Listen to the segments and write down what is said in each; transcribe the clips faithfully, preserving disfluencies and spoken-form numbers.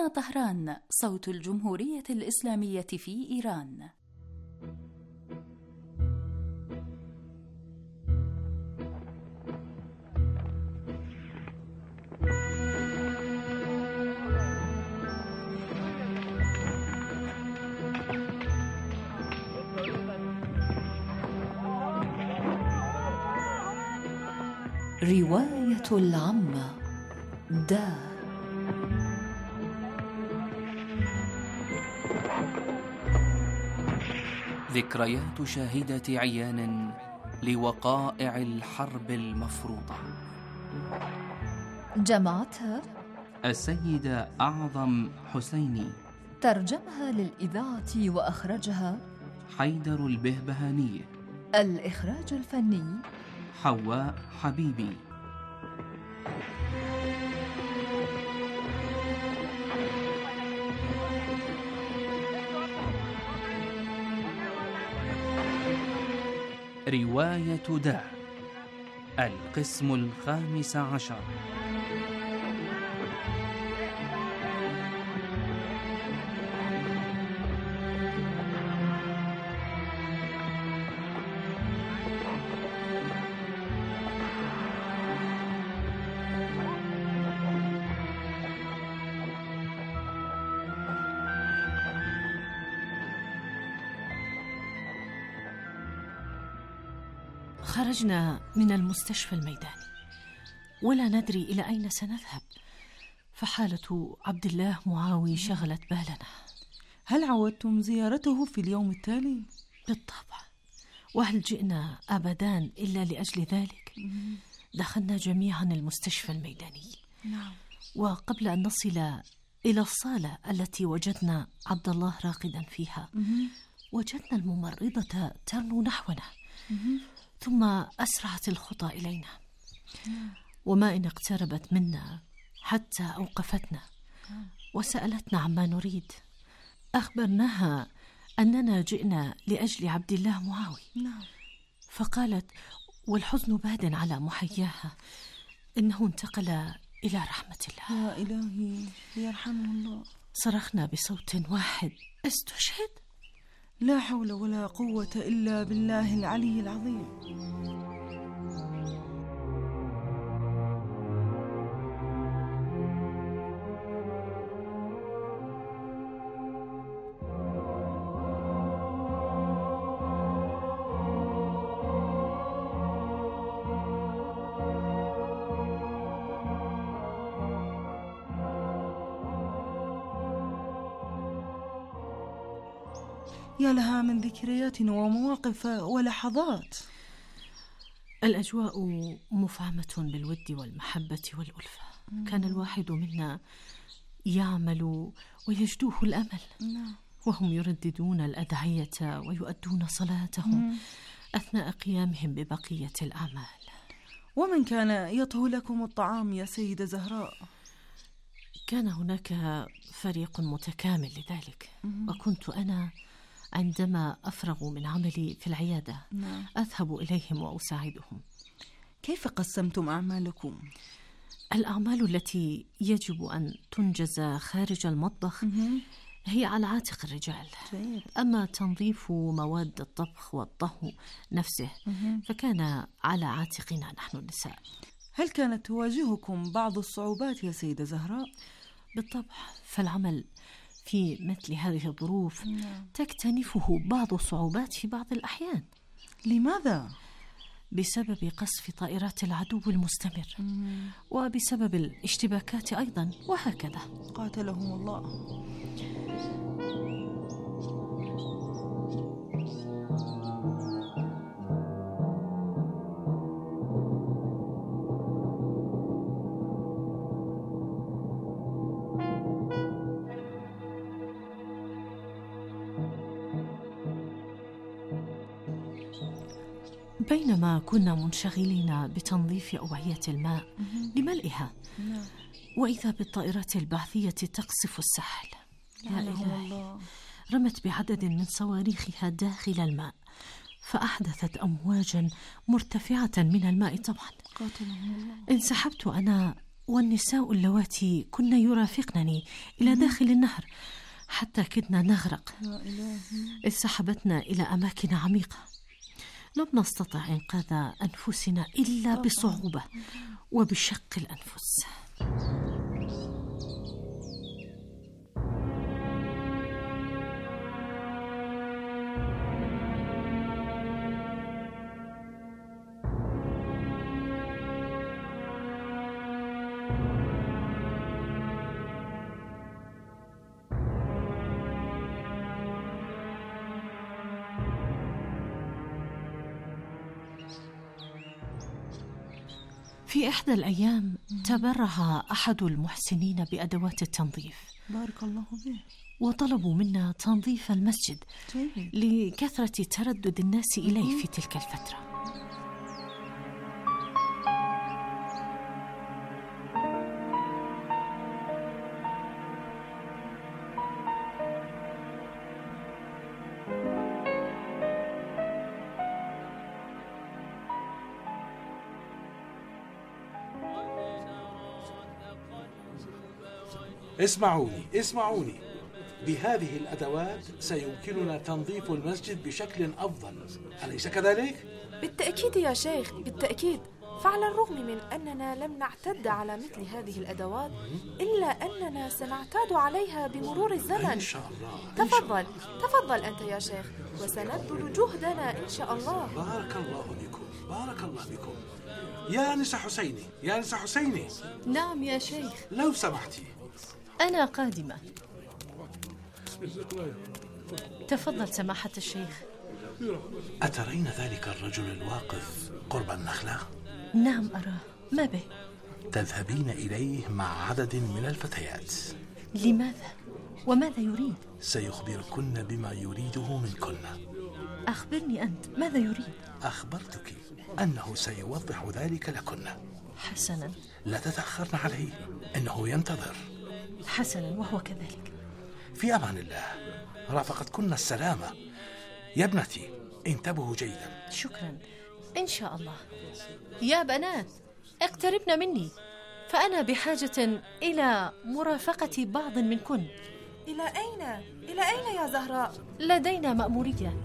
هنا طهران، صوت الجمهورية الإسلامية في إيران. رواية العمة دا ذكريات شاهدة عيان لوقائع الحرب المفروضة، جمعتها السيدة أعظم حسيني، ترجمها للإذاعة وأخرجها حيدر البهبهاني، الإخراج الفني حواء حبيبي. رواية دا، القسم الخامس عشر. خرجنا من المستشفى الميداني ولا ندري إلى أين سنذهب، فحالة عبد الله معاوي شغلت بالنا. هل عودتم زيارته في اليوم التالي؟ بالطبع، وهل جئنا أبدان إلا لأجل ذلك؟ دخلنا جميعا المستشفى الميداني، نعم. وقبل أن نصل إلى الصالة التي وجدنا عبد الله راقدا فيها، وجدنا الممرضة ترنو نحونا، ثم أسرعت الخطى إلينا، وما إن اقتربت منا حتى أوقفتنا وسألتنا عما نريد. أخبرناها أننا جئنا لأجل عبد الله معاوي، فقالت والحزن باد على محياها إنه انتقل إلى رحمة الله. يا إلهي يرحمه الله. صرخنا بصوت واحد: استشهد؟ لا حول ولا قوة إلا بالله العلي العظيم. يا لها من ذكريات ومواقف ولحظات. الأجواء مفعمة بالود والمحبة والألفة. كان الواحد منا يعمل ويجدوه الأمل، وهم يرددون الأدعية ويؤدون صلاتهم أثناء قيامهم ببقية الأعمال. ومن كان يطهو لكم الطعام يا سيدة زهراء؟ كان هناك فريق متكامل لذلك، وكنت أنا عندما أفرغ من عملي في العيادة نعم. أذهب إليهم وأساعدهم. كيف قسمتم أعمالكم؟ الأعمال التي يجب أن تنجز خارج المطبخ م- هي على عاتق الرجال، جيد. أما تنظيف مواد الطبخ والطهو نفسه م- فكان على عاتقنا نحن النساء. هل كانت تواجهكم بعض الصعوبات يا سيدة زهراء؟ بالطبع، فالعمل في مثل هذه الظروف نعم. تكتنفه بعض الصعوبات في بعض الأحيان. لماذا؟ بسبب قصف طائرات العدو المستمر مم. وبسبب الاشتباكات أيضا، وهكذا. قاتلهم الله. بينما كنا منشغلين بتنظيف أوعية الماء لملئها، وإذا بالطائرات البعثية تقصف الساحل. يا إلهي، رمت بعدد من صواريخها داخل الماء، فأحدثت أمواجا مرتفعة من الماء طبعا. انسحبت أنا والنساء اللواتي كن يرافقنني إلى داخل النهر حتى كدنا نغرق، إذ سحبتنا إلى أماكن عميقة. لم نستطع إنقاذ أنفسنا إلا بصعوبة وبشق الأنفس. في إحدى الأيام تبرع أحد المحسنين بأدوات التنظيف، بارك الله به، وطلبوا منا تنظيف المسجد جيد. لكثرة تردد الناس إليه في تلك الفترة. اسمعوني اسمعوني بهذه الأدوات سيمكننا تنظيف المسجد بشكل أفضل، أليس كذلك؟ بالتأكيد يا شيخ، بالتأكيد. فعلى الرغم من أننا لم نعتد على مثل هذه الأدوات إلا أننا سنعتاد عليها بمرور الزمن إن شاء الله. تفضل تفضل أنت يا شيخ، وسنبذل جهدنا إن شاء الله. بارك الله بكم، بارك الله بكم. يا نساء حسيني، يا نساء حسيني. نعم يا شيخ. لو سمحتي. أنا قادمة. تفضل سماحة الشيخ. أترين ذلك الرجل الواقف قرب النخلة؟ نعم أراه، ما به؟ تذهبين إليه مع عدد من الفتيات. لماذا؟ وماذا يريد؟ سيخبركن بما يريده منكن. أخبرني أنت، ماذا يريد؟ أخبرتك أنه سيوضح ذلك لكن. حسنا. لا تتأخرن عليه، إنه ينتظر. حسنا، وهو كذلك. في أمان الله، رافقتكن السلامة. يا ابنتي انتبهوا جيدا. شكرا، إن شاء الله. يا بنات اقتربن مني، فأنا بحاجة إلى مرافقة بعض منكن. إلى أين؟ إلى أين يا زهراء؟ لدينا مأمورية.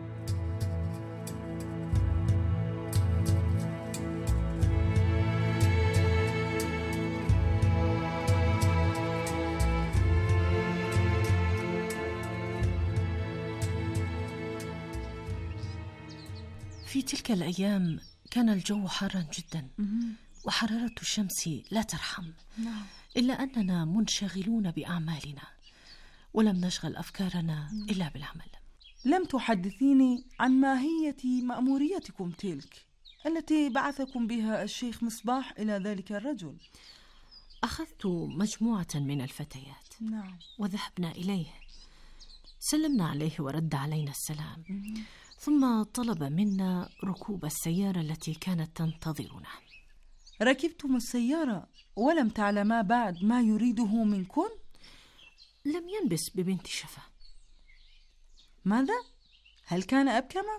في تلك الأيام كان الجو حارا جدا، وحرارة الشمس لا ترحم. إلا أننا منشغلون بأعمالنا، ولم نشغل أفكارنا إلا بالعمل. لم تحدثيني عن ماهية مأموريتكم تلك التي بعثكم بها الشيخ مصباح إلى ذلك الرجل. أخذت مجموعة من الفتيات، نعم، وذهبنا إليه. سلمنا عليه ورد علينا السلام، ثم طلب منا ركوب السيارة التي كانت تنتظرنا. ركبتم السيارة ولم تعلما بعد ما يريده منكن؟ لم ينبس ببنت شفا. ماذا؟ هل كان أبكما؟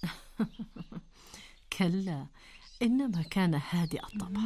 كلا، إنما كان هادئ الطبع.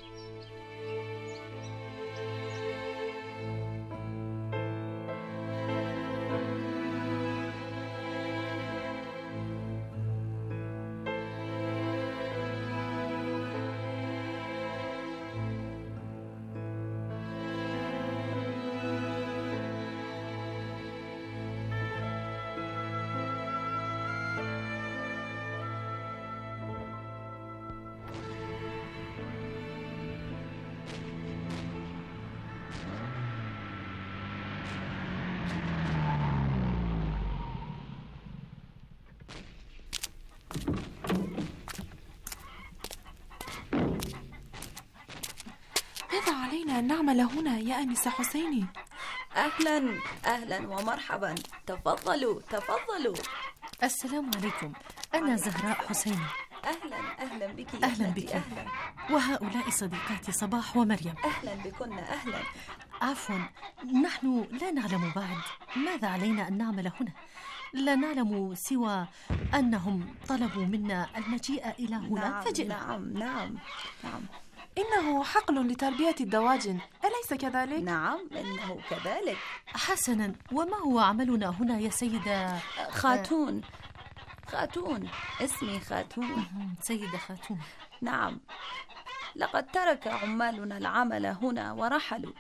ماذا علينا أن نعمل هنا يا أنسة حسيني؟ أهلا أهلا ومرحبا، تفضلوا تفضلوا. السلام عليكم، أنا زهراء حسيني. أهلا أهلا بك يا أهلا ابنتي، بك. أهلا. وهؤلاء صديقاتي صباح ومريم. أهلا بكن، أهلا. عفوا، نحن لا نعلم بعد ماذا علينا أن نعمل هنا. لا نعلم سوى أنهم طلبوا منا المجيء إلى هنا نعم فجئنا. نعم نعم نعم. إنه حقل لتربية الدواجن، أليس كذلك؟ نعم إنه كذلك. حسنا، وما هو عملنا هنا يا سيدة خاتون؟ خاتون، اسمي خاتون. سيدة خاتون. نعم، لقد ترك عمالنا العمل هنا ورحلوا.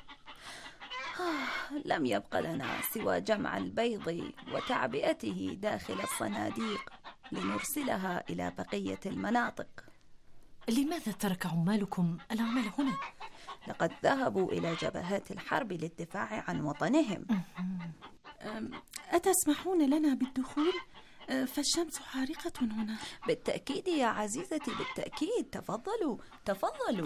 لم يبق لنا سوى جمع البيض وتعبئته داخل الصناديق لنرسلها إلى بقية المناطق. لماذا ترك عمالكم العمل هنا؟ لقد ذهبوا إلى جبهات الحرب للدفاع عن وطنهم. أتسمحون لنا بالدخول؟ فالشمس حارقة هنا. بالتأكيد يا عزيزتي، بالتأكيد. تفضلوا تفضلوا.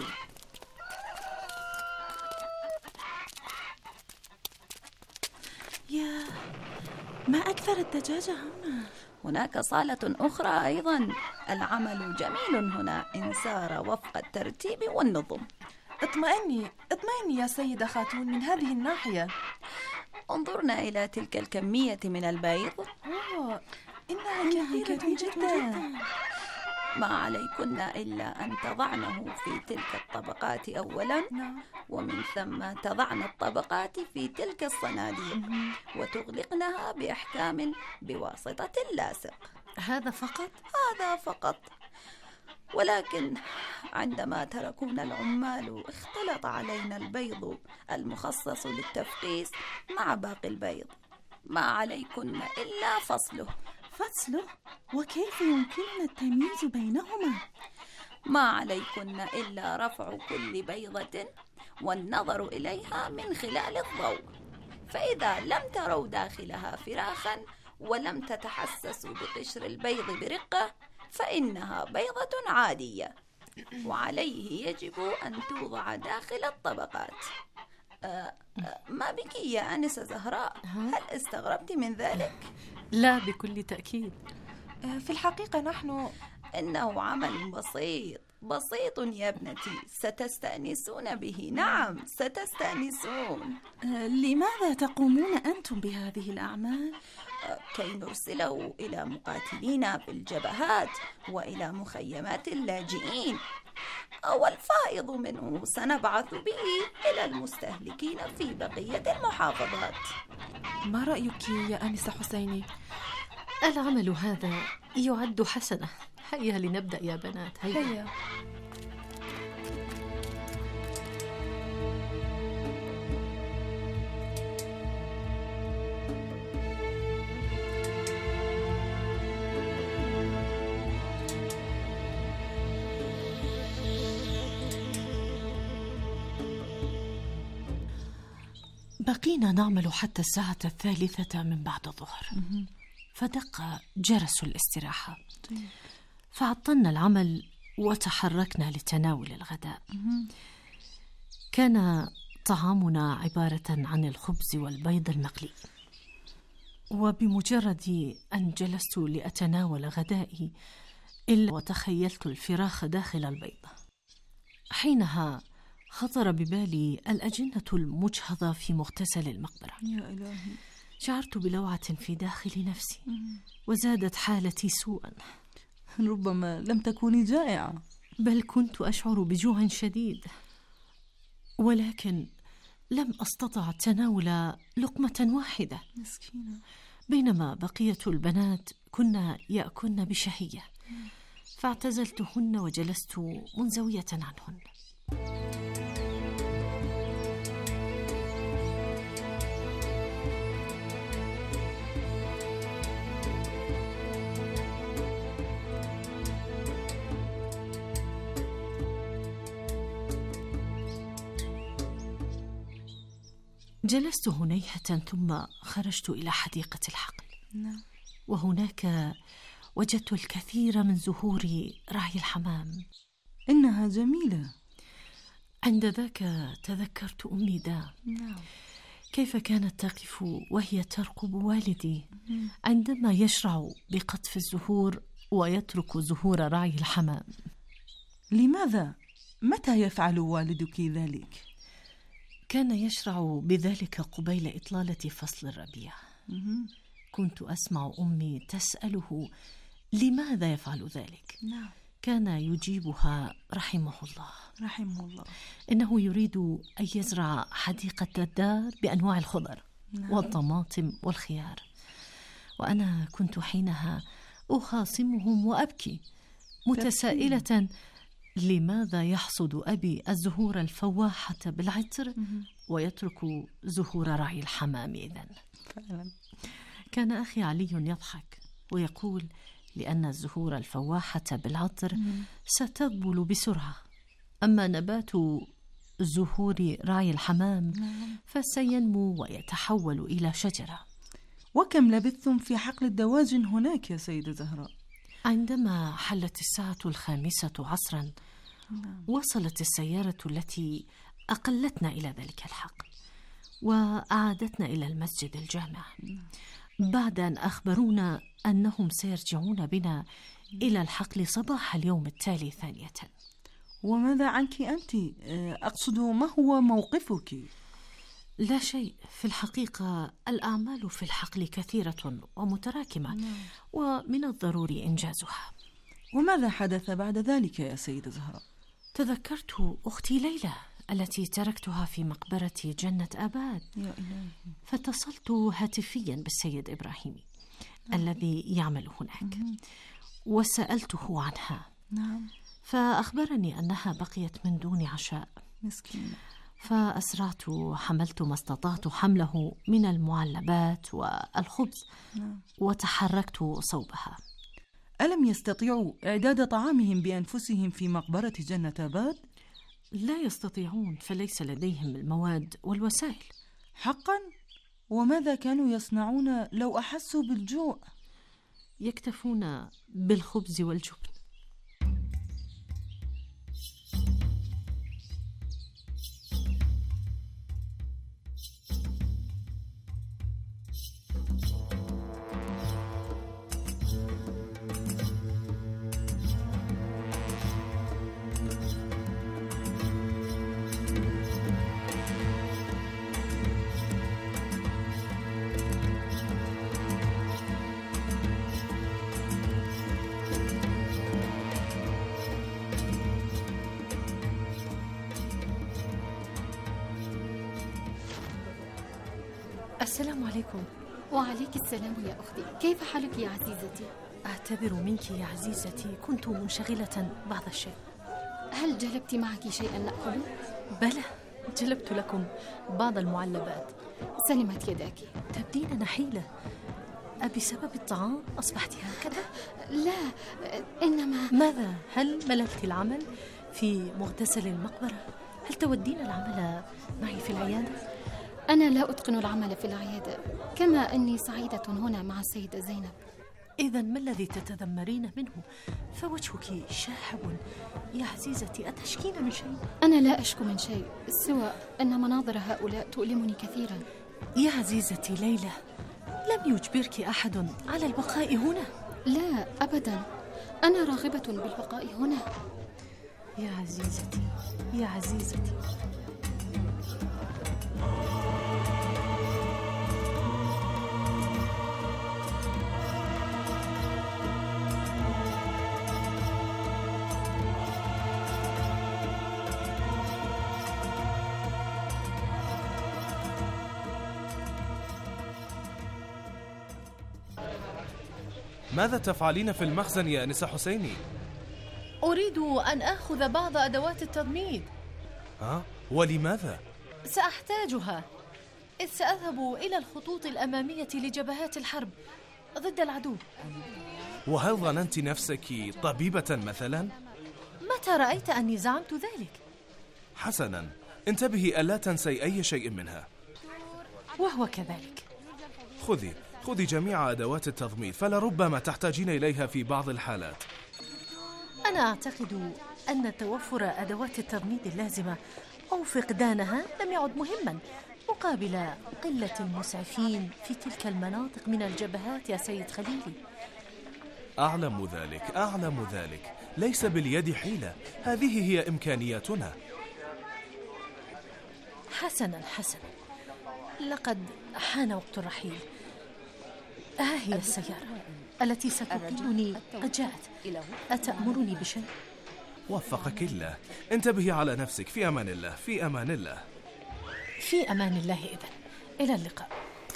يا ما أكثر الدجاجة هنا. هناك صالة أخرى أيضا. العمل جميل هنا إن سار وفق الترتيب والنظم. اطمئني اطمئني يا سيدة خاتون من هذه الناحية. انظرنا إلى تلك الكمية من البيض. أوه، إنها كثيرة جدا. ما عليكن إلا أن تضعنه في تلك الطبقات أولا، ومن ثم تضعن الطبقات في تلك الصناديق وتغلقنها بإحكام بواسطة اللاصق. هذا فقط؟ هذا فقط. ولكن عندما تركونا العمال اختلط علينا البيض المخصص للتفقيس مع باقي البيض. ما عليكن إلا فصله. فصله؟ وكيف يمكننا التمييز بينهما؟ ما عليكن إلا رفع كل بيضة والنظر إليها من خلال الضوء، فإذا لم تروا داخلها فراخا ولم تتحسسوا بقشر البيض برقة فإنها بيضة عادية، وعليه يجب أن توضع داخل الطبقات. أه أه ما بك يا أنسة زهراء؟ هل استغربت من ذلك؟ لا، بكل تأكيد. في الحقيقة نحن إنه عمل بسيط بسيط يا ابنتي، ستستأنسون به. نعم ستستأنسون. لماذا تقومون أنتم بهذه الأعمال؟ كي نرسله إلى مقاتلين بالجبهات وإلى مخيمات اللاجئين، والفائض منه سنبعث به إلى المستهلكين في بقية المحافظات. ما رأيك يا أنسة حسيني؟ العمل هذا يعد حسنة. هيا لنبدأ يا بنات. هيا, هيا. بقينا نعمل حتى الساعة الثالثة من بعد الظهر، فدق جرس الاستراحة، فعطلنا العمل وتحركنا لتناول الغداء. كان طعامنا عبارة عن الخبز والبيض المقلي، وبمجرد أن جلست لأتناول غدائي إلا وتخيلت الفراخ داخل البيض. حينها خطر ببالي الأجنة المجهضة في مغتسل المقبرة. يا إلهي، شعرت بلوعة في داخل نفسي وزادت حالتي سوءا. ربما لم تكوني جائعة. بل كنت أشعر بجوع شديد، ولكن لم أستطع تناول لقمة واحدة. مسكينة. بينما بقية البنات كنا يأكلن بشهية، فاعتزلتهن وجلست منزوية عنهن. جلست هنيهة ثم خرجت إلى حديقة الحقل. نعم. وهناك وجدت الكثير من زهور رعي الحمام. إنها جميلة. عند ذاك تذكرت أمي دا. نعم. كيف كانت تقف وهي ترقب والدي عندما يشرع بقطف الزهور ويترك زهور رعي الحمام. لماذا؟ متى يفعل والدك ذلك؟ كان يشرع بذلك قبيل إطلالة فصل الربيع. كنت أسمع أمي تسأله لماذا يفعل ذلك. نعم. كان يجيبها رحمه الله رحمه الله إنه يريد أن يزرع حديقة الدار بأنواع الخضر نعم. والطماطم والخيار، وأنا كنت حينها أخاصمهم وأبكي متسائلة لماذا يحصد أبي الزهور الفواحة بالعطر ويترك زهور رعي الحمام إذن؟ فعلا. كان أخي علي يضحك ويقول لأن الزهور الفواحة بالعطر ستذبل بسرعة، أما نبات زهور رعي الحمام فسينمو ويتحول إلى شجرة. وكم لبثتم في حقل الدواجن هناك يا سيدة زهراء؟ عندما حلت الساعة الخامسة عصرا وصلت السيارة التي أقلتنا إلى ذلك الحقل وأعادتنا إلى المسجد الجامع بعد أن أخبرونا أنهم سيرجعون بنا إلى الحقل صباح اليوم التالي ثانية. وماذا عنك أنت؟ أقصد ما هو موقفك؟ لا شيء، في الحقيقة الأعمال في الحقل كثيرة ومتراكمة ومن الضروري إنجازها. وماذا حدث بعد ذلك يا سيدة زهراء؟ تذكرت أختي ليلى التي تركتها في مقبرة جنة أباد، يا إلهي. فاتصلت هاتفيا بالسيد إبراهيم الذي يعمل هناك وسألته عنها. نعم. فأخبرني أنها بقيت من دون عشاء. مسكينة. فأسرعت حملت ما استطعت حمله من المعلبات والخبز نعم. وتحركت صوبها. ألم يستطيعوا إعداد طعامهم بأنفسهم في مقبرة جنة أباد؟ لا يستطيعون، فليس لديهم المواد والوسائل. حقا؟ وماذا كانوا يصنعون لو أحسوا بالجوع؟ يكتفون بالخبز والجبن. السلام عليكم. وعليك السلام يا أختي، كيف حالك يا عزيزتي؟ أعتذر منك يا عزيزتي، كنت منشغلة بعض الشيء. هل جلبت معك شيئا نأكله؟ بلى، جلبت لكم بعض المعلبات. سلمت يداك. تبدين نحيلة، أبسبب الطعام أصبحت هكذا؟ لا، إنما ماذا؟ هل مللت العمل في مغتسل المقبرة؟ هل تودين العمل معي في العيادة؟ أنا لا أتقن العمل في العيادة، كما أني سعيدة هنا مع السيدة زينب. إذن ما الذي تتذمرين منه؟ فوجهك شاحب يا عزيزتي، أتشكين من شيء؟ أنا لا أشكو من شيء، سوى أن مناظر هؤلاء تؤلمني كثيرا. يا عزيزتي ليلى، لم يجبرك أحد على البقاء هنا؟ لا أبدا، أنا راغبة بالبقاء هنا. يا عزيزتي يا عزيزتي. ماذا تفعلين في المخزن يا أنسة حسيني؟ أريد أن أخذ بعض أدوات التضميد. ها؟ ولماذا؟ سأحتاجها إذ سأذهب إلى الخطوط الأمامية لجبهات الحرب ضد العدو. وهل ظننت نفسك طبيبة مثلا؟ متى رأيت أني زعمت ذلك؟ حسنا، انتبهي ألا تنسي أي شيء منها. وهو كذلك. خذي خذي جميع أدوات التضميد، فلربما تحتاجين إليها في بعض الحالات. أنا أعتقد أن توفر أدوات التضميد اللازمة أو فقدانها لم يعد مهما مقابل قلة المسعفين في تلك المناطق من الجبهات يا سيد خليلي. أعلم ذلك أعلم ذلك ليس باليد حيلة، هذه هي إمكانياتنا. حسنا حسنا، لقد حان وقت الرحيل. ها هي السيارة. التي ستوقظني قد جاءت. أتأمرني بشيء؟ وفقك الله. انتبهي على نفسك. في أمان الله، في أمان الله. في أمان الله إذن. إلى اللقاء.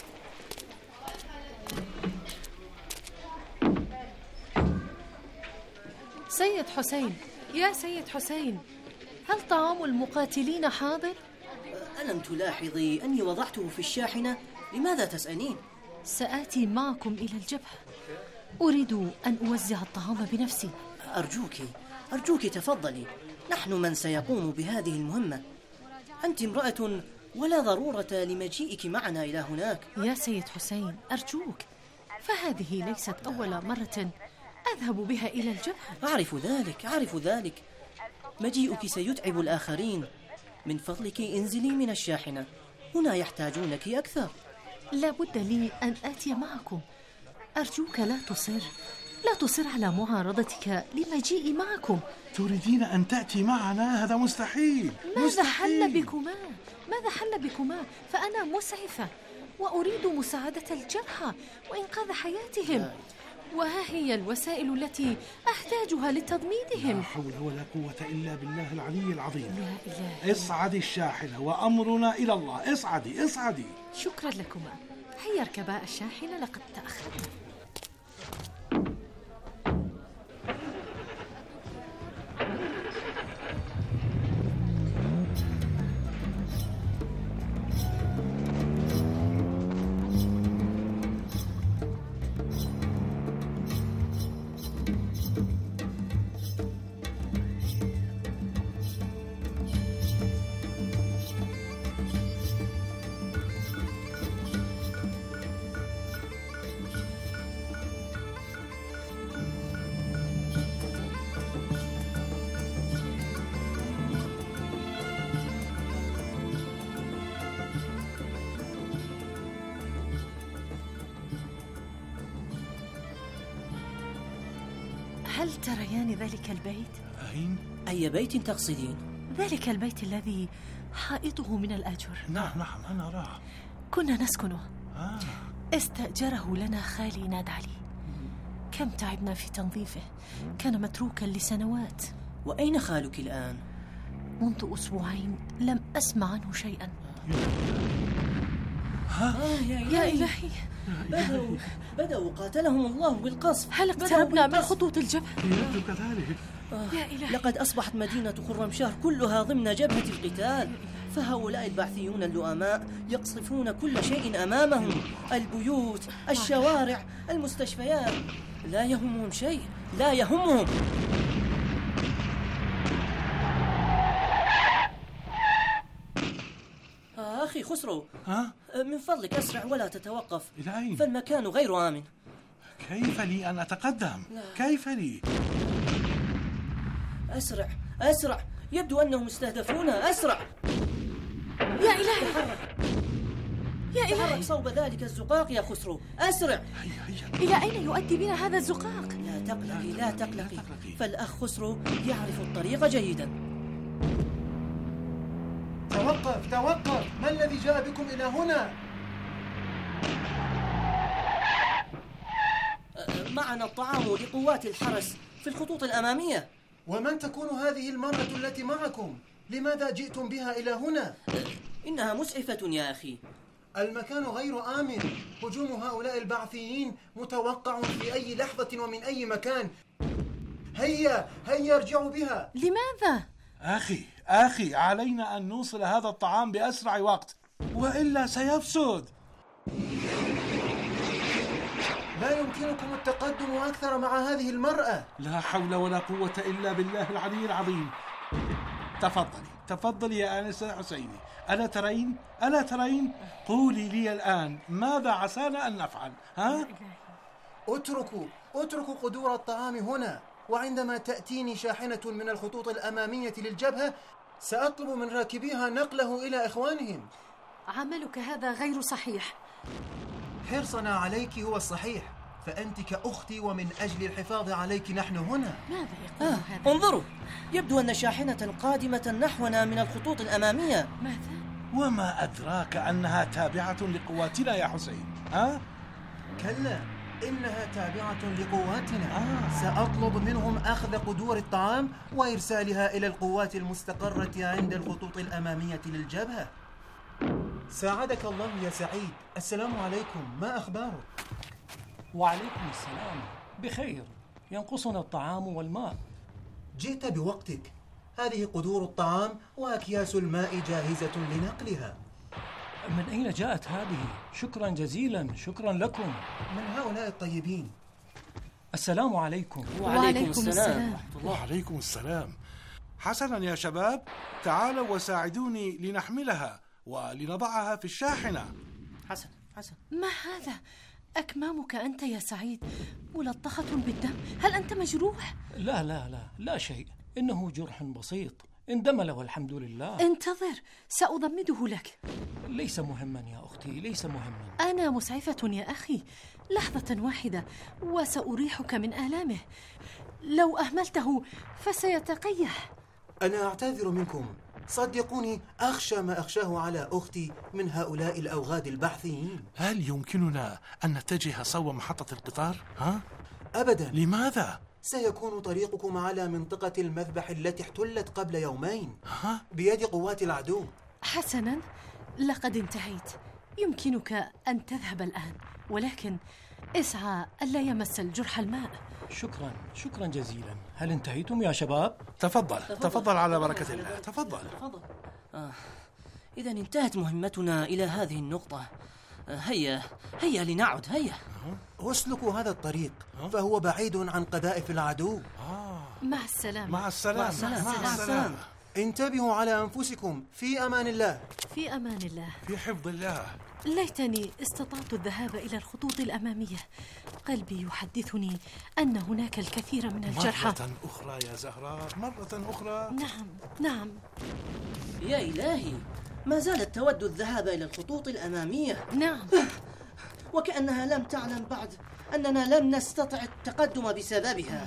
سيد حسين، يا سيد حسين، هل طعام المقاتلين حاضر؟ ألم تلاحظي أني وضعته في الشاحنة؟ لماذا تسألين؟ سآتي معكم إلى الجبهة. أريد أن أوزع الطعام بنفسي. أرجوك أرجوك تفضلي، نحن من سيقوم بهذه المهمة. أنت امرأة ولا ضرورة لمجيئك معنا إلى هناك. يا سيد حسين أرجوك، فهذه ليست أول مرة أذهب بها إلى الجبهة. أعرف ذلك أعرف ذلك مجيئك سيتعب الآخرين. من فضلك انزلي من الشاحنة، هنا يحتاجونك أكثر. لا بد لي أن آتي معكم. أرجوك لا تصر لا تصر على معارضتك لمجيئي معكم. تريدين أن تأتي معنا؟ هذا مستحيل. ماذا مستحيل. حل بكما؟ ماذا حل بكما؟ فأنا مسعفة وأريد مساعدة الجرحى وإنقاذ حياتهم، وها هي الوسائل التي أحتاجها لتضميدهم. لا حول ولا قوة إلا بالله العلي العظيم. لا إله. اصعدي الشاحنة وأمرنا إلى الله. اصعدي اصعدي. شكرا لكما. هيا اركبا الشاحنة، لقد تأخرنا. هل تريان ذلك البيت؟ أين؟ أي بيت تقصدين؟ ذلك البيت الذي حائطه من الآجر. نعم نعم أنا أراه. كنا نسكنه. آه. استأجره لنا خالي ناد علي. كم تعبنا في تنظيفه، كان متروكا لسنوات. وأين خالك الآن؟ منذ أسبوعين لم أسمع عنه شيئا. ها؟ آه يا إلهي, يا إلهي. بدأوا بدأوا قاتلهم الله بالقصف. هل اقتربنا من خطوط الجبهة؟ يبدو كذلك. آه يا إلهي. لقد أصبحت مدينة خرمشهر كلها ضمن جبهة القتال، فهؤلاء البعثيون اللؤماء يقصفون كل شيء أمامهم، البيوت، الشوارع، المستشفيات. لا يهمهم شيء، لا يهمهم. آه أخي خسرو، ها؟ من فضلك أسرع ولا تتوقف. إلى أين؟ فالمكان غير آمن. كيف لي أن أتقدم؟ لا. كيف لي؟ أسرع أسرع، يبدو أنهم استهدفونا. أسرع يا إلهي. يا إلهي. تحرك صوب ذلك الزقاق يا خسرو. أسرع. هيا هيا. إلى أين يؤدي بنا هذا الزقاق؟ لا تقلقي لا تقلقي، فالأخ خسرو يعرف الطريق جيدا. توقف توقف، ما الذي جاء بكم إلى هنا؟ معنا الطعام لقوات الحرس في الخطوط الأمامية. ومن تكون هذه المرأة التي معكم؟ لماذا جئتم بها إلى هنا؟ إنها مسعفة يا أخي. المكان غير آمن، هجوم هؤلاء البعثيين متوقع في أي لحظة ومن أي مكان. هيا هيا ارجعوا بها. لماذا؟ أخي أخي علينا أن نوصل هذا الطعام بأسرع وقت، وإلا سيفسد. لا يمكنكم التقدم أكثر مع هذه المرأة. لا حول ولا قوة إلا بالله العلي العظيم. تفضلي تفضلي يا آنسة حسيني. ألا ترين ألا ترين قولي لي الآن ماذا عسانا أن نفعل؟ ها؟ اتركوا اتركوا قدور الطعام هنا، وعندما تأتيني شاحنة من الخطوط الأمامية للجبهة سأطلب من راكبيها نقله إلى إخوانهم. عملك هذا غير صحيح. حرصنا عليك هو الصحيح، فأنت كأختي ومن أجل الحفاظ عليك نحن هنا. ماذا يقول آه هذا؟ انظروا، يبدو أن شاحنة قادمة نحونا من الخطوط الأمامية. ماذا؟ وما أدراك أنها تابعة لقواتنا يا حسين؟ ها؟ كلا إنها تابعة لقواتنا. آه. سأطلب منهم أخذ قدور الطعام وإرسالها إلى القوات المستقرة عند الخطوط الأمامية للجبهة. ساعدك الله يا سعيد. السلام عليكم، ما أخبارك؟ وعليكم السلام، بخير، ينقصنا الطعام والماء. جئت بوقتك، هذه قدور الطعام وأكياس الماء جاهزة لنقلها. من أين جاءت هذه؟ شكرا جزيلا، شكرا لكم. من هؤلاء الطيبين. السلام عليكم. وعليكم السلام. وعليكم السلام. حسنا يا شباب، تعالوا وساعدوني لنحملها ولنضعها في الشاحنة. حسن حسن. ما هذا؟ أكمامك أنت يا سعيد ملطخة بالدم، هل أنت مجروح؟ لا لا لا لا شيء، إنه جرح بسيط اندمل والحمد لله. انتظر، سأضمده لك. ليس مهما يا أختي، ليس مهما. أنا مسعفة يا أخي، لحظة واحدة وسأريحك من آلامه. لو أهملته فسيتقيح. أنا أعتذر منكم، صدقوني أخشى ما أخشاه على أختي من هؤلاء الأوغاد البحثيين. هل يمكننا أن نتجه صوب محطة القطار؟ ها؟ أبدا. لماذا؟ سيكون طريقكم على منطقة المذبح التي احتلت قبل يومين ها؟ بيد قوات العدو. حسنا، لقد انتهيت، يمكنك أن تذهب الآن، ولكن اسعى ألا يمس الجرح الماء. شكرا شكرا جزيلا. هل انتهيتم يا شباب؟ تفضل تفضل, تفضل على بركة الله. تفضل, تفضل. آه. إذا انتهت مهمتنا إلى هذه النقطة. آه. هيا هيا لنعد. هيا اسلكوا هذا الطريق، فهو بعيد عن قذائف العدو. آه. مع السلامة. مع السلامة. مع السلامة. مع السلامة. انتبهوا على أنفسكم. في أمان الله. في أمان الله. في حفظ الله. ليتني استطعت الذهاب إلى الخطوط الأمامية، قلبي يحدثني أن هناك الكثير من الجرحى. مرة أخرى يا زهراء، مرة أخرى. نعم نعم. يا إلهي، ما زالت تود الذهاب إلى الخطوط الأمامية. نعم. وكأنها لم تعلم بعد أننا لم نستطع التقدم بسببها.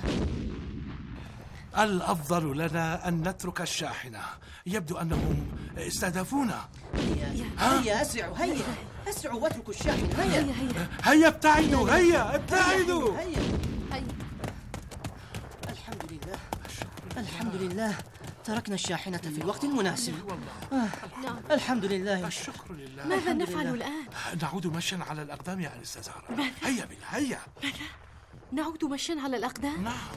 الأفضل لنا أن نترك الشاحنة، يبدو أنهم استهدفونا. هيا هيا أسرعوا، هيا أسرعوا واتركوا الشاحنة. هيا هيا هيا ابتعدوا، هيا ابتعدوا. هيا هيا. الحمد لله الحمد لله، تركنا الشاحنة في الوقت المناسب. آه. الحمد لله. الشكر لله. ماذا نفعل الآن؟ نعود مشيا على الأقدام يا أنسة زهراء. هيا بنا، هيا. ماذا؟ نعود مشيا على الأقدام؟ نعم.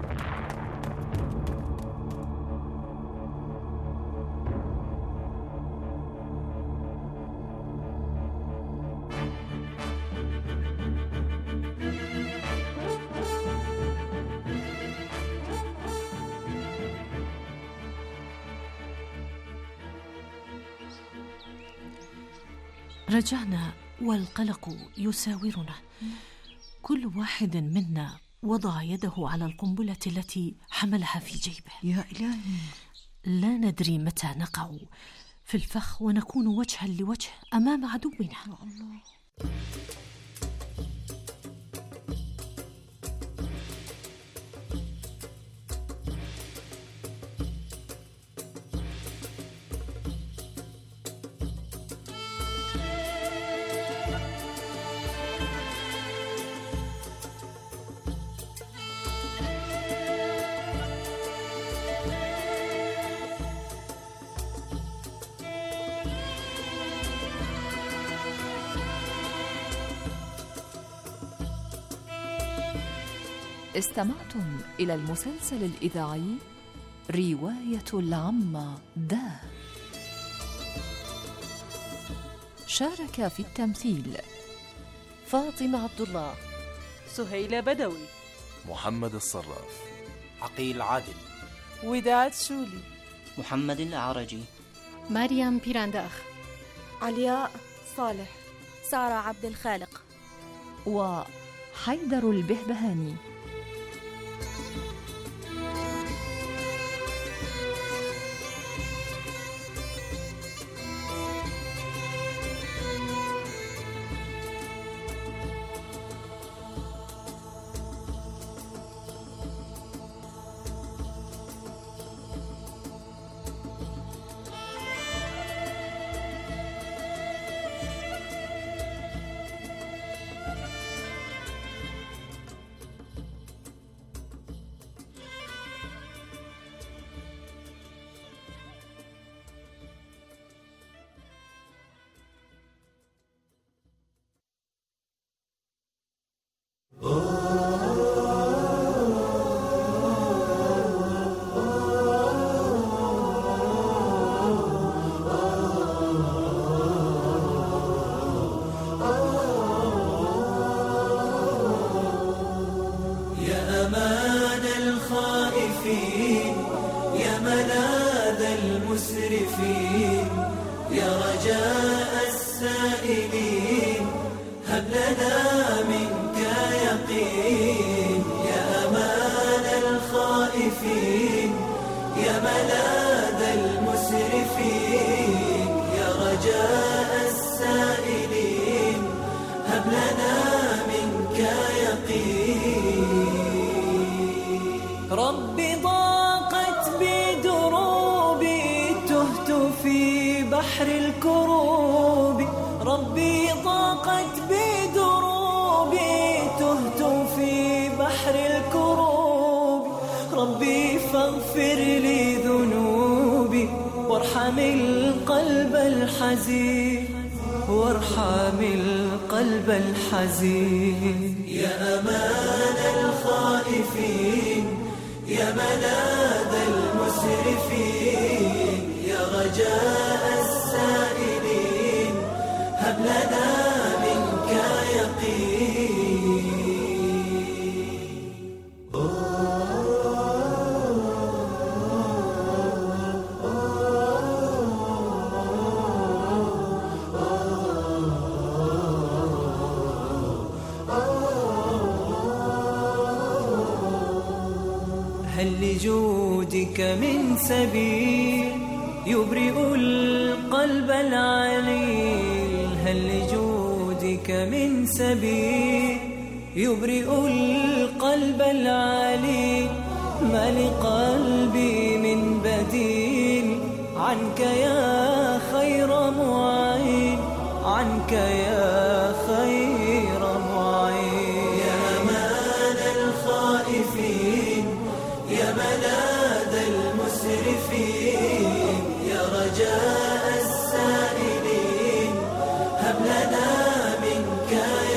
رجعنا والقلق يساورنا. كل واحد منا وضع يده على القنبلة التي حملها في جيبه. يا إلهي، لا ندري متى نقع في الفخ ونكون وجها لوجه أمام عدونا. يا الله. استمعتم إلى المسلسل الإذاعي رواية العمة داه. شارك في التمثيل فاطمة عبد الله، سهيلة بدوي، محمد الصراف، عقيل عادل، وداد سولي، محمد العرجي، مريم بيرانداخ، علياء صالح، سارة عبد الخالق، وحيدر البهبهاني. الخائفين يا ملاذ المسرفين يا رجاء السائلين هب لنا منك يقين يا أمان الخائفين يا ملاذ المسرفين يا رجاء السائلين هب لنا منك يقين ربي ضاقت بدروبي تهت في بحر الكروب ربي ضاقت بدروبي تهت في بحر الكروب ربي فاغفر لي ذنوبي وارحم القلب الحزين وارحم القلب الحزين يا أمان الخائفين يا ملاذ المسرفين يا رجاء السائلين هب لنا منك يقين هل لجودك من سبيل يبرئ القلب العليل هل لجودك من سبيل يبرئ القلب العليل ما لقلبي من بديل عنك يا خير معين عنك يا خير معين يا أمان الخائفين يا ملاذ المسرفين يا رجاء السائلين هب لنا منك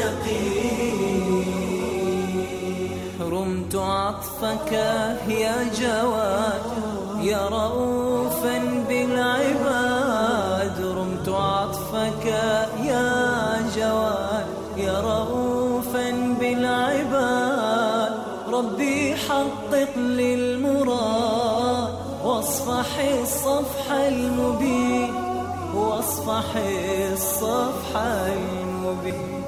يقين رمت عطفك يا جواد يا رؤوفا بالعباد رمت عطفك يا جواد يا رؤوفا بالعباد ربي حقق للمراد واصفح الصفح المبين واصفح الصفح المبين.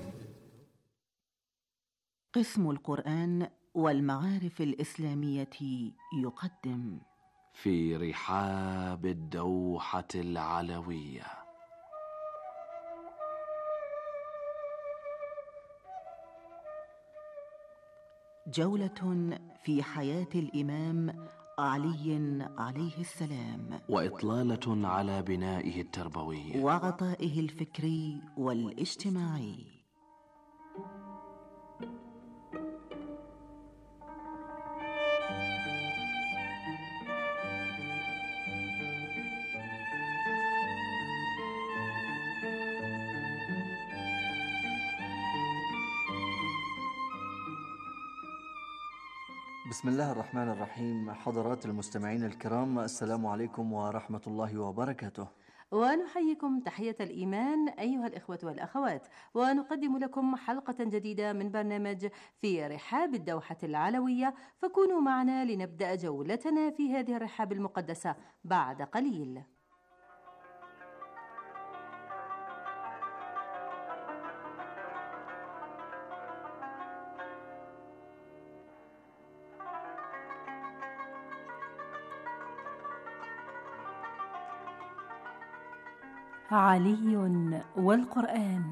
قسم القرآن والمعارف الإسلامية يقدم في رحاب الدوحة العلوية جولة في حياة الإمام علي عليه السلام وإطلالة على بنائه التربوي وعطائه الفكري والاجتماعي. بسم الله الرحمن الرحيم. حضرات المستمعين الكرام، السلام عليكم ورحمة الله وبركاته. ونحييكم تحية الإيمان أيها الإخوة والأخوات، ونقدم لكم حلقة جديدة من برنامج في رحاب الدوحة العلوية، فكونوا معنا لنبدأ جولتنا في هذه الرحاب المقدسة بعد قليل. علي والقرآن.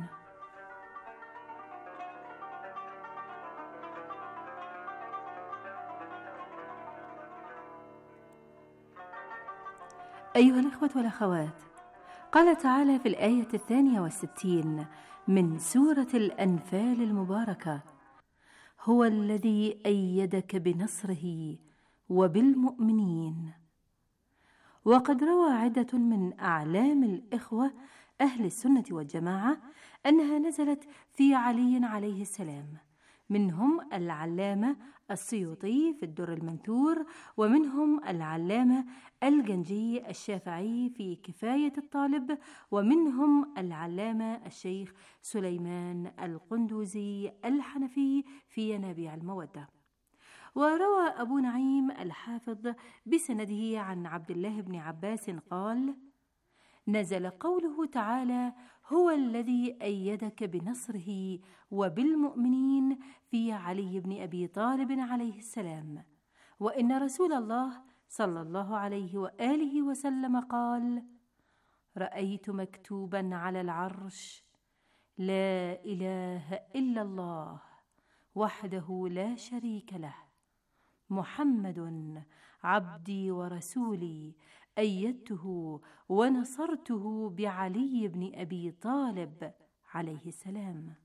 أيها الإخوة والأخوات، قال تعالى في الآية الثانية والستين من سورة الأنفال المباركة: هو الذي أيدك بنصره وبالمؤمنين. وقد روى عدة من أعلام الإخوة أهل السنة والجماعة أنها نزلت في علي عليه السلام، منهم العلامة السيوطي في الدر المنثور، ومنهم العلامة الجنجي الشافعي في كفاية الطالب، ومنهم العلامة الشيخ سليمان القندوزي الحنفي في ينابيع المودة. وروى أبو نعيم الحافظ بسنده عن عبد الله بن عباس قال: نزل قوله تعالى: هو الذي أيدك بنصره وبالمؤمنين، في علي بن أبي طالب عليه السلام. وإن رسول الله صلى الله عليه وآله وسلم قال: رأيت مكتوبا على العرش: لا إله إلا الله وحده لا شريك له، محمد عبدي ورسولي، أيدته ونصرته بعلي بن أبي طالب عليه السلام.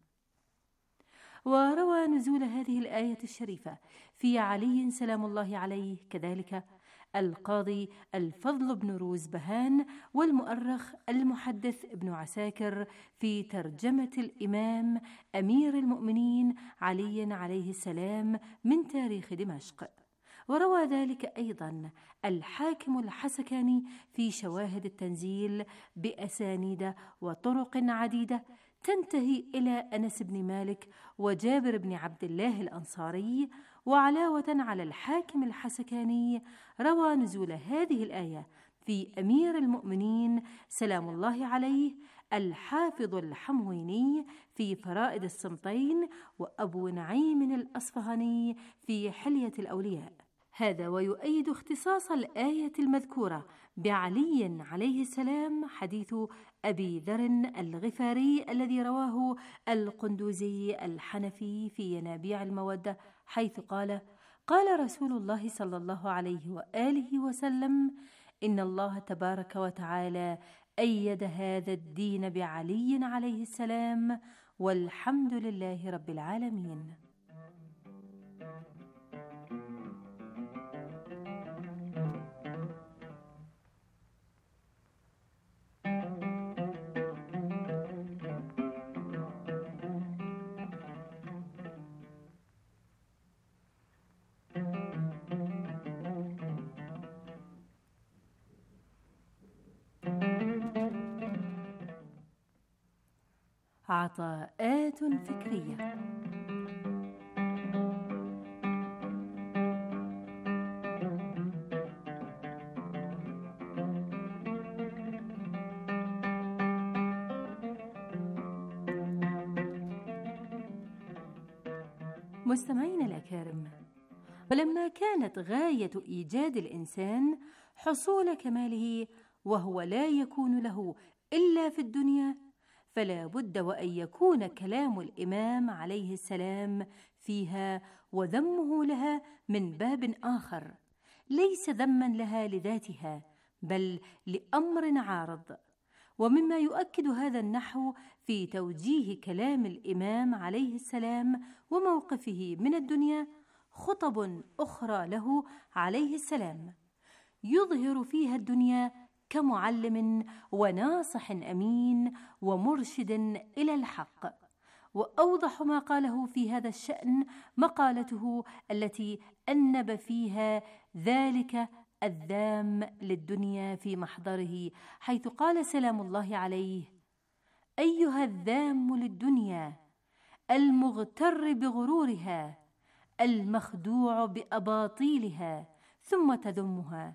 وروى نزول هذه الآية الشريفة في علي سلام الله عليه كذلك القاضي الفضل بن روزبهان والمؤرخ المحدث ابن عساكر في ترجمة الإمام أمير المؤمنين علي عليه السلام من تاريخ دمشق. وروى ذلك أيضا الحاكم الحسكاني في شواهد التنزيل بأسانيد وطرق عديدة تنتهي إلى أنس بن مالك وجابر بن عبد الله الأنصاري. وعلاوة على الحاكم الحسكاني روى نزول هذه الآية في أمير المؤمنين سلام الله عليه الحافظ الحمويني في فرائد الصمتين، وأبو نعيم الأصفهاني في حلية الأولياء. هذا ويؤيد اختصاص الآية المذكورة بعلي عليه السلام حديث أبي ذر الغفاري الذي رواه القندوزي الحنفي في ينابيع المودة، حيث قال: قال رسول الله صلى الله عليه وآله وسلم: إن الله تبارك وتعالى أيد هذا الدين بعلي عليه السلام، والحمد لله رب العالمين. عطاءات فكرية. مستمعين الأكارم، ولما كانت غاية إيجاد الإنسان حصول كماله وهو لا يكون له إلا في الدنيا، فلا بد وأن يكون كلام الإمام عليه السلام فيها وذمه لها من باب آخر، ليس ذما لها لذاتها بل لأمر عارض. ومما يؤكد هذا النحو في توجيه كلام الإمام عليه السلام وموقفه من الدنيا خطب أخرى له عليه السلام يظهر فيها الدنيا كمعلم وناصح أمين ومرشد إلى الحق. وأوضح ما قاله في هذا الشأن مقالته التي أنب فيها ذلك الذام للدنيا في محضره، حيث قال سلام الله عليه: أيها الذام للدنيا المغتر بغرورها المخدوع بأباطيلها ثم تذمها،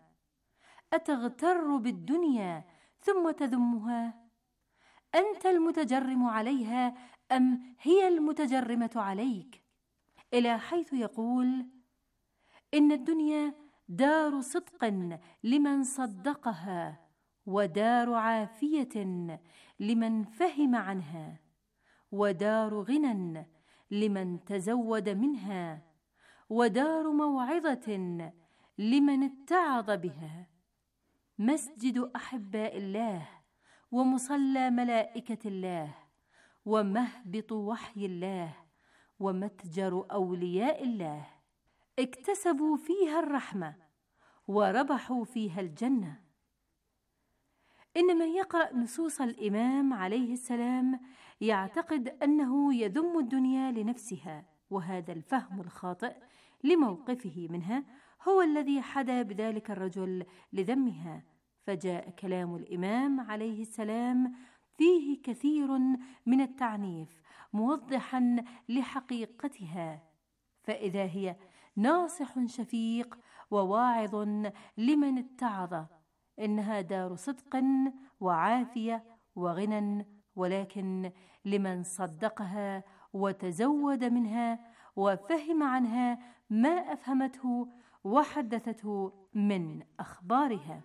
أتغتر بالدنيا ثم تذمها؟ أنت المتجرم عليها أم هي المتجرمة عليك؟ إلى حيث يقول: إن الدنيا دار صدق لمن صدقها، ودار عافية لمن فهم عنها، ودار غنى لمن تزود منها، ودار موعظة لمن اتعظ بها، مسجد أحباء الله، ومصلى ملائكة الله، ومهبط وحي الله، ومتجر أولياء الله، اكتسبوا فيها الرحمة وربحوا فيها الجنة. إن من يقرأ نصوص الإمام عليه السلام يعتقد أنه يذم الدنيا لنفسها، وهذا الفهم الخاطئ لموقفه منها هو الذي حدا بذلك الرجل لذمها. فجاء كلام الإمام عليه السلام فيه كثير من التعنيف موضحا لحقيقتها، فإذا هي ناصح شفيق وواعظ لمن اتعظ. إنها دار صدق وعافية وغنى، ولكن لمن صدقها وتزود منها وفهم عنها ما أفهمته وحدثته من أخبارها.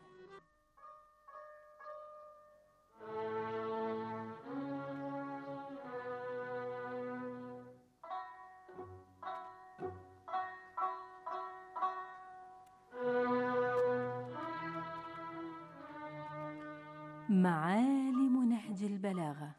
معالم نهج البلاغة.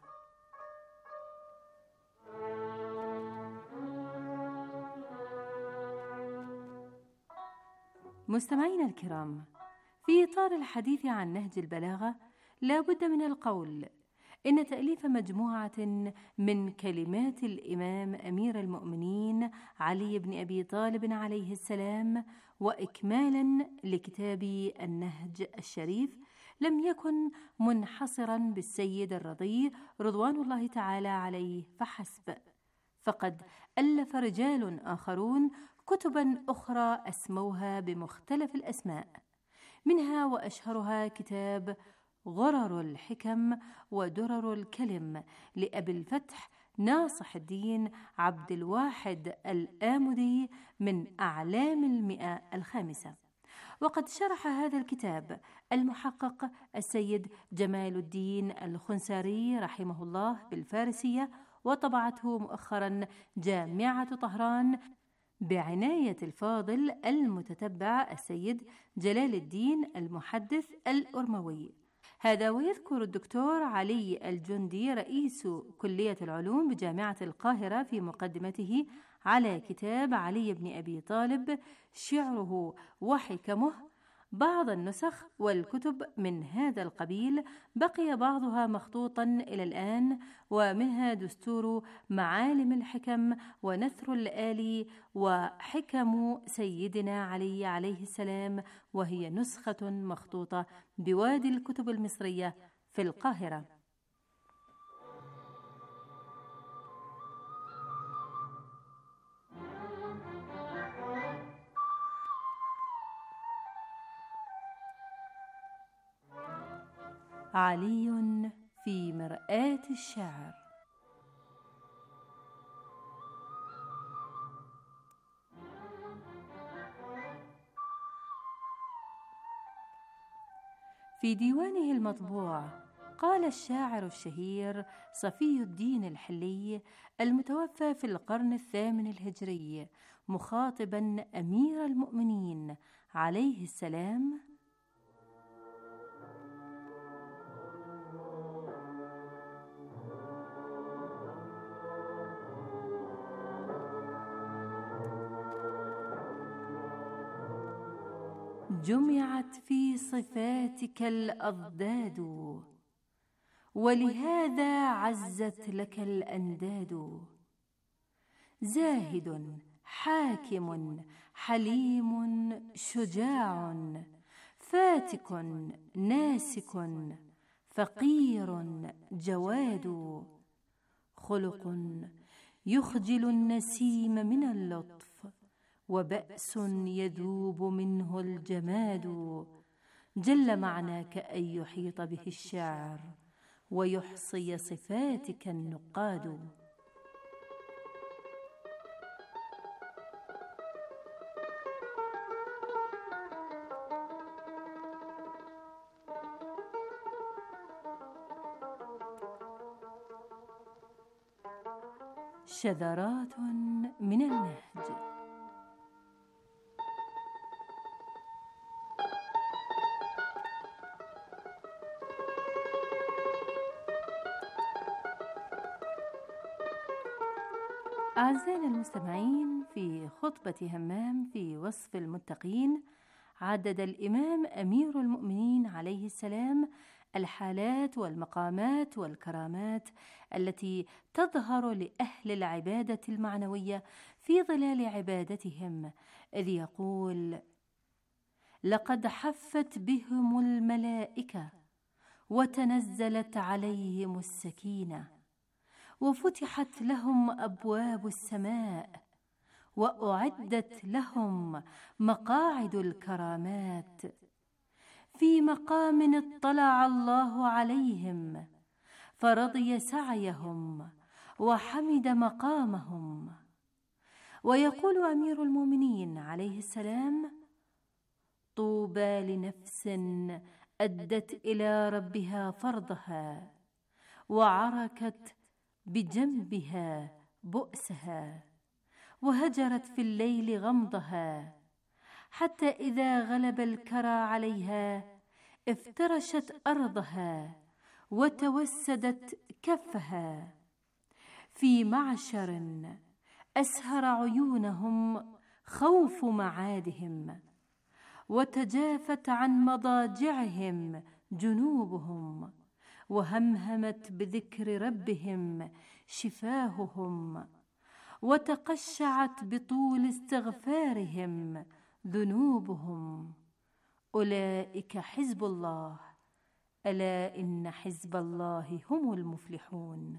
مستمعينا الكرام، في إطار الحديث عن نهج البلاغة لا بد من القول إن تأليف مجموعة من كلمات الإمام أمير المؤمنين علي بن أبي طالب عليه السلام وإكمالا لكتاب النهج الشريف لم يكن منحصرا بالسيد الرضي رضوان الله تعالى عليه فحسب، فقد ألف رجال آخرون كتبا أخرى أسموها بمختلف الأسماء، منها وأشهرها كتاب غرر الحكم ودرر الكلم لأبي الفتح ناصح الدين عبد الواحد الآمدي من أعلام المئة الخامسة. وقد شرح هذا الكتاب المحقق السيد جمال الدين الخنساري رحمه الله بالفارسية، وطبعته مؤخرا جامعة طهران بعناية الفاضل المتتبع السيد جلال الدين المحدث الأرموي. هذا ويذكر الدكتور علي الجندي رئيس كلية العلوم بجامعة القاهرة في مقدمته على كتاب علي بن أبي طالب شعره وحكمه بعض النسخ والكتب من هذا القبيل بقي بعضها مخطوطا إلى الآن، ومنها دستور معالم الحكم ونثر الآلي وحكم سيدنا علي عليه السلام، وهي نسخة مخطوطة بوادي الكتب المصرية في القاهرة. علي في مرآة الشعر. في ديوانه المطبوع قال الشاعر الشهير صفي الدين الحلي المتوفى في القرن الثامن الهجري مخاطبا أمير المؤمنين عليه السلام: جمعت في صفاتك الأضداد، ولهذا عزت لك الأنداد. زاهد حاكم حليم شجاع، فاتك ناسك فقير جواد. خلق يخجل النسيم من اللطف، وبأس يذوب منه الجماد. جل معناك أن يحيط به الشعر، ويحصي صفاتك النقاد. شذرات من النهج. أعزائنا المستمعين، في خطبة همام في وصف المتقين عدد الإمام أمير المؤمنين عليه السلام الحالات والمقامات والكرامات التي تظهر لأهل العبادة المعنوية في ظلال عبادتهم، إذ يقول: لقد حفت بهم الملائكة وتنزلت عليهم السكينة، وفتحت لهم أبواب السماء، وأعدت لهم مقاعد الكرامات. في مقام اطلع الله عليهم فرضي سعيهم وحمد مقامهم. ويقول أمير المؤمنين عليه السلام: طوبى لنفس أدت إلى ربها فرضها وعركت بجنبها بؤسها وهجرت في الليل غمضها، حتى إذا غلب الكرى عليها افترشت أرضها وتوسدت كفها. في معشر أسهر عيونهم خوف معادهم، وتجافت عن مضاجعهم جنوبهم، وهمهمت بذكر ربهم شفاههم، وتقشعت بطول استغفارهم ذنوبهم. أولئك حزب الله، ألا إن حزب الله هم المفلحون.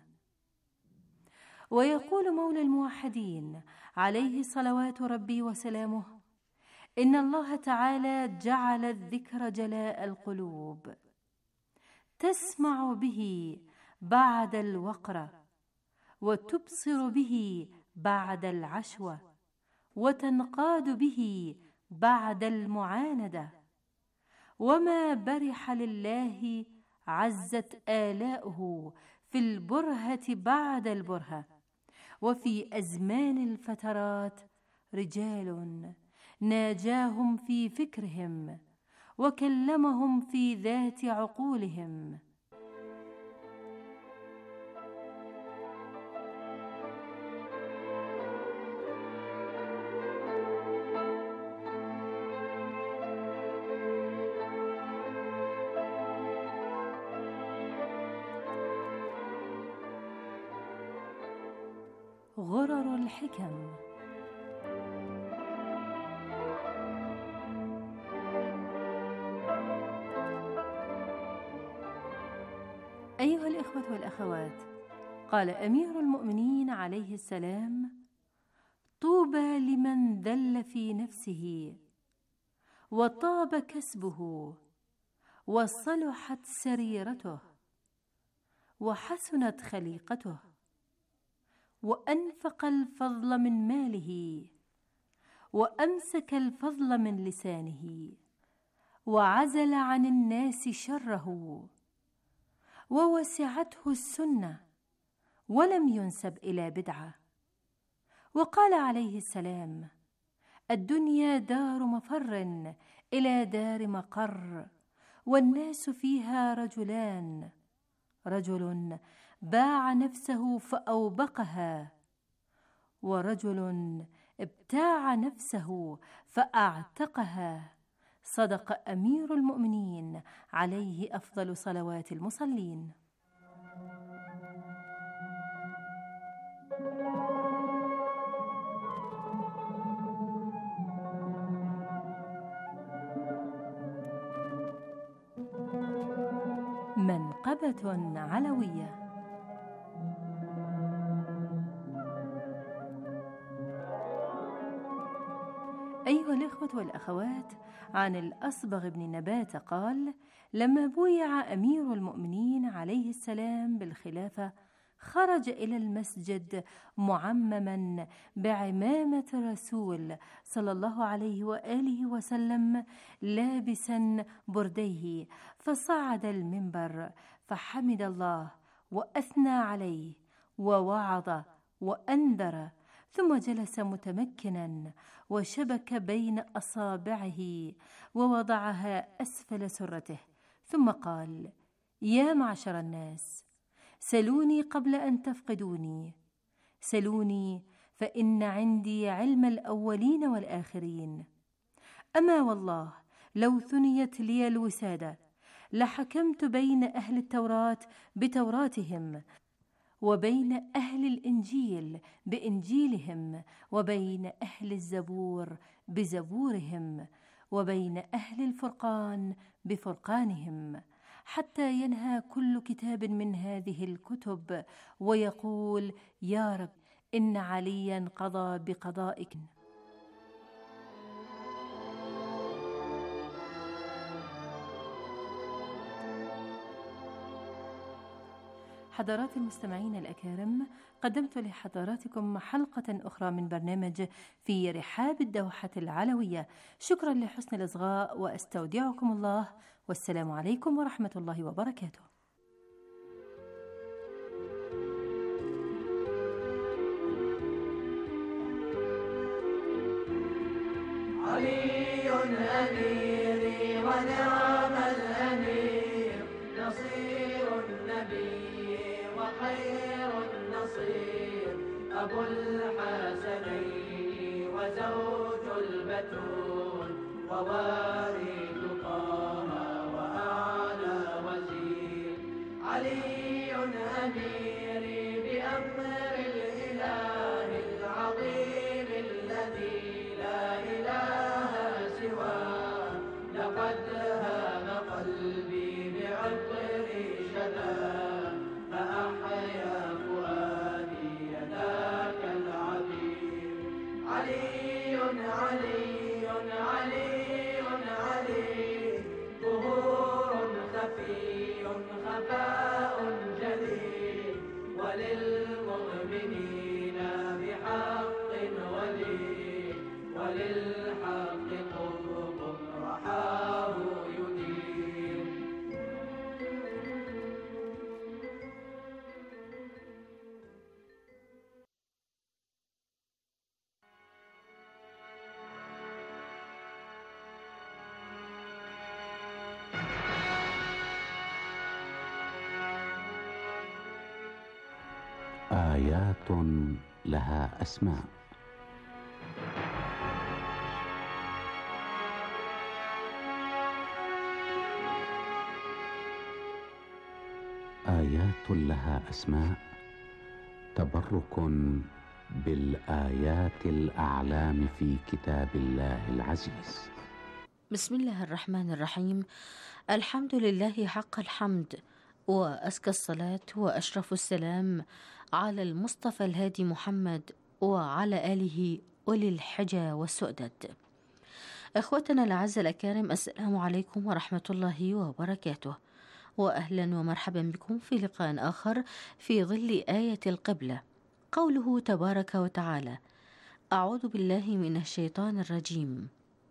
ويقول مولى الموحدين عليه صلوات ربي وسلامه: إن الله تعالى جعل الذكر جلاء القلوب، تسمع به بعد الوقرة، وتبصر به بعد العشوة، وتنقاد به بعد المعاندة. وما برح لله عزت آلاؤه في البرهة بعد البرهة. وفي أزمان الفترات رجال ناجاهم في فكرهم وكلمهم في ذات عقولهم. غرر الحكم. أيها الإخوة والأخوات، قال أمير المؤمنين عليه السلام: طوبى لمن ذل في نفسه وطاب كسبه وصلحت سريرته وحسنت خليقته، وأنفق الفضل من ماله وأمسك الفضل من لسانه، وعزل عن الناس شره، ووسعته السنة ولم ينسب إلى بدعة. وقال عليه السلام: الدنيا دار مفر إلى دار مقر، والناس فيها رجلان: رجل باع نفسه فأوبقها، ورجل ابتاع نفسه فأعتقها. صدق أمير المؤمنين عليه أفضل صلوات المصلين. منقبة علوية. أيها الإخوة والأخوات، عن الأصبغ بن نبات قال: لما بويع أمير المؤمنين عليه السلام بالخلافة خرج إلى المسجد معمما بعمامة الرسول صلى الله عليه وآله وسلم لابسا برديه، فصعد المنبر فحمد الله وأثنى عليه ووعظ وأنذر، ثم جلس متمكنا وشبك بين أصابعه ووضعها أسفل سرته، ثم قال: يا معشر الناس، سلوني قبل أن تفقدوني، سلوني فإن عندي علم الأولين والآخرين. أما والله لو ثنيت لي الوسادة لحكمت بين أهل التوراة بتوراتهم، وبين أهل الإنجيل بإنجيلهم، وبين أهل الزبور بزبورهم، وبين أهل الفرقان بفرقانهم، حتى ينهى كل كتاب من هذه الكتب ويقول: يا رب إن عليا قضى بقضائك. حضرات المستمعين الأكارم، قدمت لحضراتكم حلقة أخرى من برنامج في رحاب الدوحة العلوية. شكرا لحسن الإصغاء، وأستودعكم الله، والسلام عليكم ورحمة الله وبركاته. علي أميري ونعم الأمير، نصير النبي وخير النصير، أبو الحسنين وزوج البتول، ووارث طه وأعلى وزير. علي أميري بأمر الإله العظيم الذي لا إله سواه، لقد هام قلبي بعطر شذاه، فأحيا فؤادي ذاك العبير. علي علي علي علي، ظهور خفي خفاء جليل، وللمؤمنين بحق ولي، وللحق قطب رحاه يدير. آيات لها أسماء. آيات لها أسماء، تبرك بالآيات الأعلام في كتاب الله العزيز. بسم الله الرحمن الرحيم. الحمد لله حق الحمد، وأزكى الصلاة وأشرف السلام على المصطفى الهادي محمد وعلى آله أولي الحجى والسؤدد. إخوتنا الأعزاء الأكارم، السلام عليكم ورحمة الله وبركاته، وأهلا ومرحبا بكم في لقاء آخر في ظل آية القبلة. قوله تبارك وتعالى: أعوذ بالله من الشيطان الرجيم.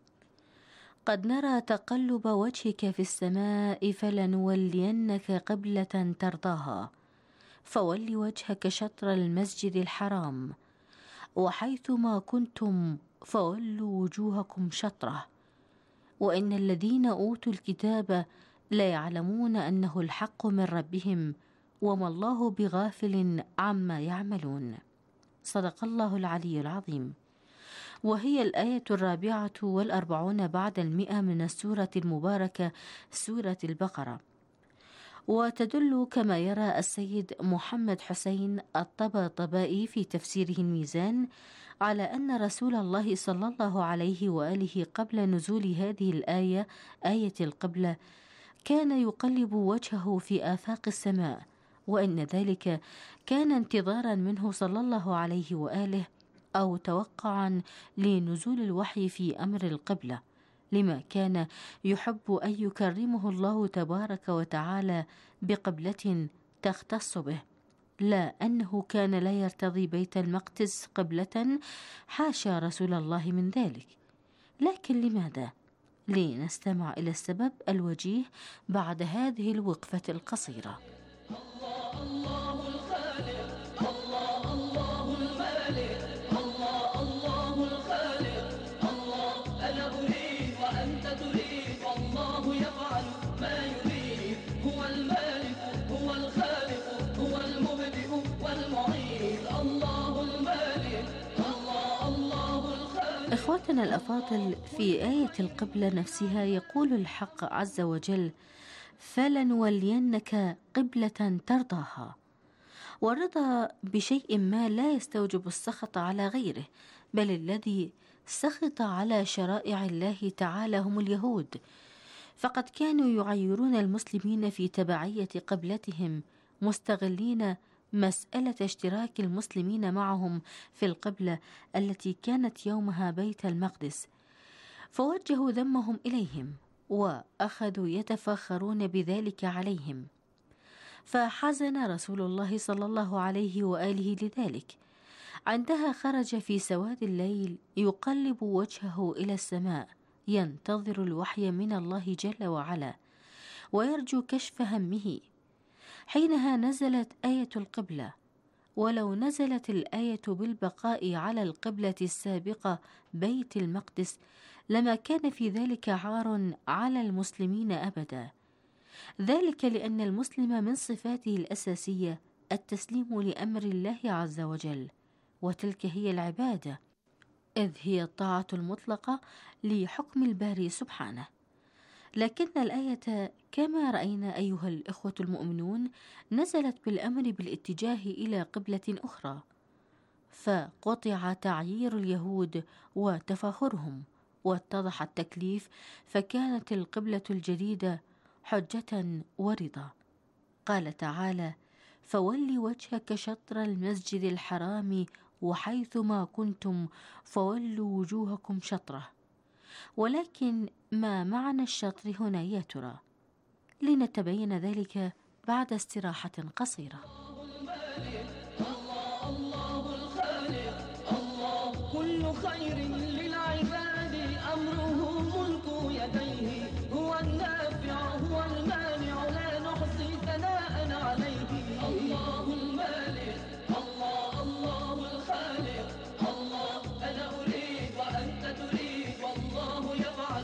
قد نرى تقلب وجهك في السماء فلنولينك قبلة ترضاها، فول وجهك شطر المسجد الحرام، وحيثما كنتم فولوا وجوهكم شطره، وإن الذين أوتوا الكتاب لا يعلمون أنه الحق من ربهم، وما الله بغافل عما يعملون. صدق الله العلي العظيم. وهي الآية الرابعة والأربعون بعد المئة من السورة المباركة سورة البقرة، وتدل كما يرى السيد محمد حسين الطباطبائي في تفسيره الميزان على أن رسول الله صلى الله عليه وآله قبل نزول هذه الآية آية القبلة كان يقلب وجهه في آفاق السماء، وأن ذلك كان انتظارا منه صلى الله عليه وآله أو توقعا لنزول الوحي في أمر القبلة، لما كان يحب أن يكرمه الله تبارك وتعالى بقبلة تختص به، لا أنه كان لا يرتضي بيت المقدس قبلة، حاشا رسول الله من ذلك. لكن لماذا؟ لنستمع إلى السبب الوجيه بعد هذه الوقفة القصيرة. الله الله الخالق، الله الله المالك، الله الله الخالق، الله أنا أريد وأنت تريد، والله يفعل ما يريد. هو المالك، هو الخالق، هو المبدئ والمعيد. الله المالك، الله الله الخالق. إخواتنا الأفاضل، في آية القبلة نفسها يقول الحق عز وجل: فلنولينك قبلة ترضاها. والرضا بشيء ما لا يستوجب السخط على غيره، بل الذي سخط على شرائع الله تعالى هم اليهود، فقد كانوا يعيرون المسلمين في تبعية قبلتهم، مستغلين مسألة اشتراك المسلمين معهم في القبلة التي كانت يومها بيت المقدس، فوجهوا ذمهم إليهم وأخذوا يتفاخرون بذلك عليهم، فحزن رسول الله صلى الله عليه وآله لذلك. عندها خرج في سواد الليل يقلب وجهه إلى السماء ينتظر الوحي من الله جل وعلا ويرجو كشف همه. حينها نزلت آية القبلة، ولو نزلت الآية بالبقاء على القبلة السابقة بيت المقدس لما كان في ذلك عار على المسلمين أبدا، ذلك لأن المسلم من صفاته الأساسية التسليم لأمر الله عز وجل، وتلك هي العبادة، إذ هي الطاعة المطلقة لحكم الباري سبحانه. لكن الآية كما رأينا أيها الإخوة المؤمنون نزلت بالأمر بالاتجاه إلى قبلة أخرى، فقطع تعيير اليهود وتفاخرهم واتضح التكليف، فكانت القبلة الجديدة حجة ورضا. قال تعالى: فول وجهك شطر المسجد الحرام وحيثما كنتم فولوا وجوهكم شطره. ولكن ما معنى الشطر هنا يا ترى؟ لنتبين ذلك بعد استراحة قصيرة.